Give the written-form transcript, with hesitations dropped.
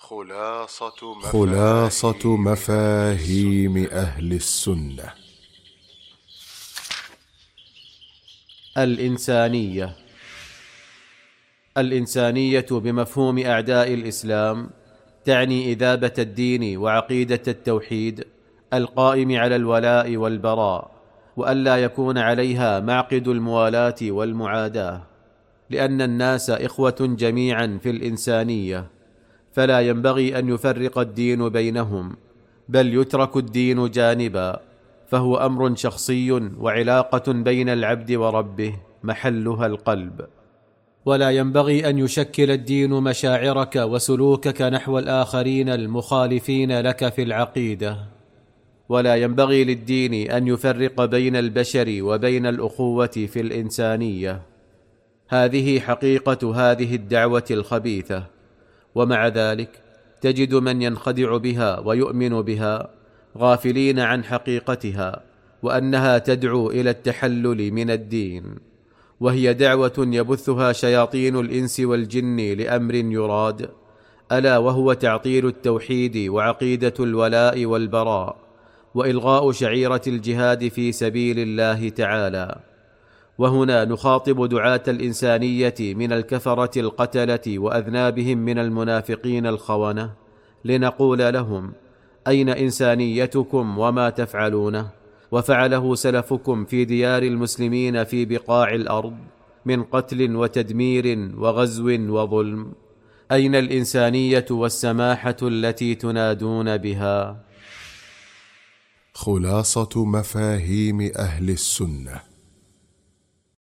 خلاصة مفاهيم أهل السنة. الإنسانية بمفهوم أعداء الإسلام تعني إذابة الدين وعقيدة التوحيد القائم على الولاء والبراء، وألا يكون عليها معقد الموالاة والمعاداة، لأن الناس إخوة جميعا في الإنسانية، فلا ينبغي أن يفرق الدين بينهم، بل يترك الدين جانبا، فهو أمر شخصي وعلاقة بين العبد وربه محلها القلب. ولا ينبغي أن يشكل الدين مشاعرك وسلوكك نحو الآخرين المخالفين لك في العقيدة، ولا ينبغي للدين أن يفرق بين البشر وبين الأخوة في الإنسانية. هذه حقيقة هذه الدعوة الخبيثة، ومع ذلك تجد من ينخدع بها ويؤمن بها غافلين عن حقيقتها، وأنها تدعو إلى التحلل من الدين، وهي دعوة يبثها شياطين الإنس والجن لأمر يراد، ألا وهو تعطيل التوحيد وعقيدة الولاء والبراء، وإلغاء شعيرة الجهاد في سبيل الله تعالى. وهنا نخاطب دعاة الإنسانية من الكفرة القتلة وأذنابهم من المنافقين الخونة، لنقول لهم: أين إنسانيتكم وما تفعلونه وفعله سلفكم في ديار المسلمين في بقاع الأرض من قتل وتدمير وغزو وظلم؟ أين الإنسانية والسماحة التي تنادون بها؟ خلاصة مفاهيم أهل السنة.